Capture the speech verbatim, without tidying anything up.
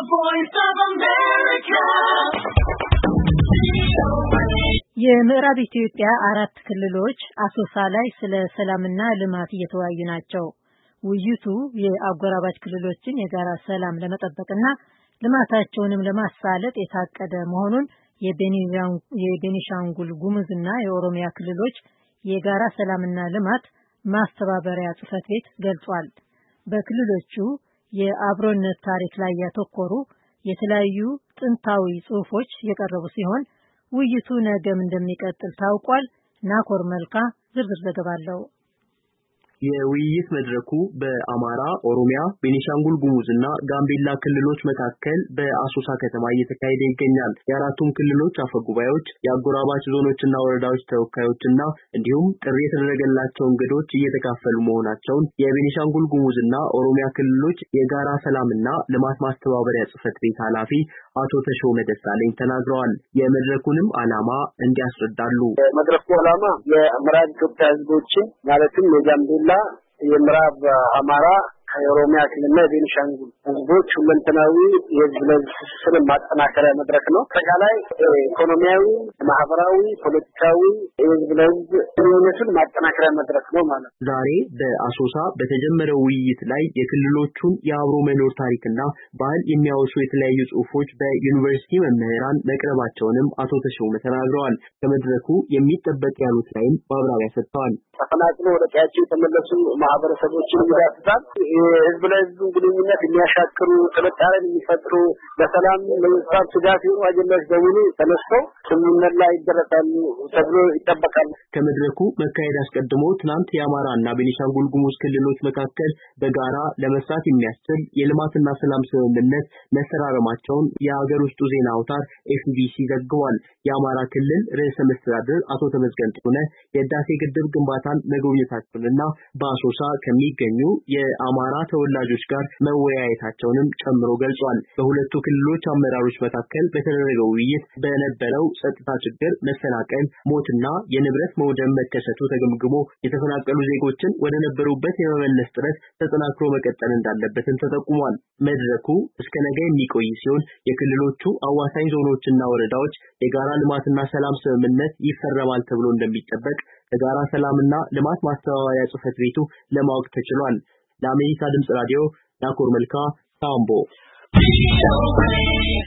voice of America. የምዕራብ ኢትዮጵያ አራት ክልሎች አሶሳ ላይ ስለ ሰላምና ልማት እየተወያዩ ናቸው። ውይይቱ የአጎራባች ክልሎችን የጋራ ሰላም ለመጠበቅና ልማታቸውንም ለማሳለጥ የታቀደ መሆኑን የቤኒሻንጉል ጉሙዝና የኦሮሚያ ክልሎች የጋራ ሰላምና ልማት ማስተባበሪያ ጽሕፈት ቤት ገልጿል። በክልሎቹ የአብሮነት ታሪክ ላይ ያተኮሩ የተለያዩ ጥንታዊ ጽሑፎች የቀረቡ ሲሆን ውይይቱ ነገም እንደሚቀጥል ታውቋል። ናኮር መልካ ዝርዝር ዘገባ አለው። የውይይት መድረኩ በአማራ፣ ኦሮሚያ፣ ቤኒሻንጉል ጉሙዝና ጋምቤላ ክልሎች መካከል በአሶሳ ከተማ እየተካሄደ ይገኛል። የአራቱም ክልሎች አፈጉባኤዎች፣ የአጎራባች ዞኖችና ወረዳዎች ተወካዮችና እንዲሁም ጥሪ የተደረገላቸው እንግዶች እየተካፈሉ መሆናቸውን የቤኒሻንጉል ጉሙዝና ኦሮሚያ ክልሎች የጋራ ሰላምና ልማት ማስተባበሪያ ጽሕፈት ቤት ኃላፊ አቶ ተሾመ ደሳለኝ ተናግረዋል። የመድረኩንም ዓላማ እንዲያስረዳሉ። የመድረኩ ዓላማ የምዕራብ ኢትዮጵያ ሕዝቦችን ማለትም የጋምቤላ፣ የምዕራብ አማራ፣ የኦሮሚያ ክልልና የቤኒሻንጉል ሕዝቦች ሁለንተናዊ የሕዝብ ለሕዝብ ትስስርን ማጠናከሪያ መድረክ ነው። አጠቃላይ ኢኮኖሚያዊ፣ ማህበራዊ፣ ፖለቲካዊ የሕዝብ ለሕዝብ ግንኙነትን ማጠናከሪያ መድረክ ነው ማለት ነው። ዛሬ በአሶሳ በተጀመረው ውይይት ላይ የክልሎቹን የአብሮ መኖር ታሪክና ባህል የሚያወሱ የተለያዩ ጽሑፎች በዩኒቨርሲቲ መምህራን መቅረባቸውንም አቶ ተሾመ ተናግረዋል። ከመድረኩ የሚጠበቅ ያሉት ላይም ማብራሪያ ሰጥተዋል። ተፈናቅለው ወደ ቀያቸው የተመለሱ ማህበረሰቦችን ይዳስሳል። የህዝብ ለህዝብ ግንኙነት የሚያሻክሩ፣ ጥርጣሬን የሚፈጥሩ፣ ለሰላም ለመንግስታት ስጋት የሆኑ አጀንዳዎች በሙሉ ተነስተው ስምምነት ላይ ይደረሳሉ ተብሎ ይጠበቃል። ከመድረኩ መካሄድ አስቀድሞ ትናንት የአማራና ቤኒሻንጉል ጉሙዝ ክልሎች መካከል በጋራ ለመስራት የሚያስችል የልማትና ሰላም ስምምነት መፈራረማቸውን የሀገር ውስጡ ዜና አውታር ኤፍቢሲ ዘግቧል። የአማራ ክልል ርዕሰ መስተዳድር አቶ ተመስገን ጥሩነህ የህዳሴ ግድብ ግንባታን መጎብኘታቸውንና በአሶሳ ከሚገኙ የአማራ ተወላጆች ጋር መወያየታቸውንም ጨምሮ ገልጿል። በሁለቱ ክልሎች አመራሮች መካከል በተደረገው ውይይት በነበረው ጸጥታ ችግር፣ መፈናቀል፣ ሞትና የንብረት መውደም መከሰቱ ተገምግሞ የተፈናቀሉ ዜጎችን ወደ ነበሩበት የመመለስ ጥረት ተጠናክሮ መቀጠል እንዳለበትም ተጠቁሟል። መድረኩ እስከ ነገ የሚቆይ ሲሆን የክልሎቹ አዋሳኝ ዞኖችና ወረዳዎች የጋራ ልማትና ሰላም ስምምነት ይፈረማል ተብሎ እንደሚጠበቅ ከጋራ ሰላምና ልማት ማስተባበሪያ ጽሕፈት ቤቱ ለማወቅ ተችሏል። ለአሜሪካ ድምጽ ራዲዮ ናኮር መልካ ካምቦ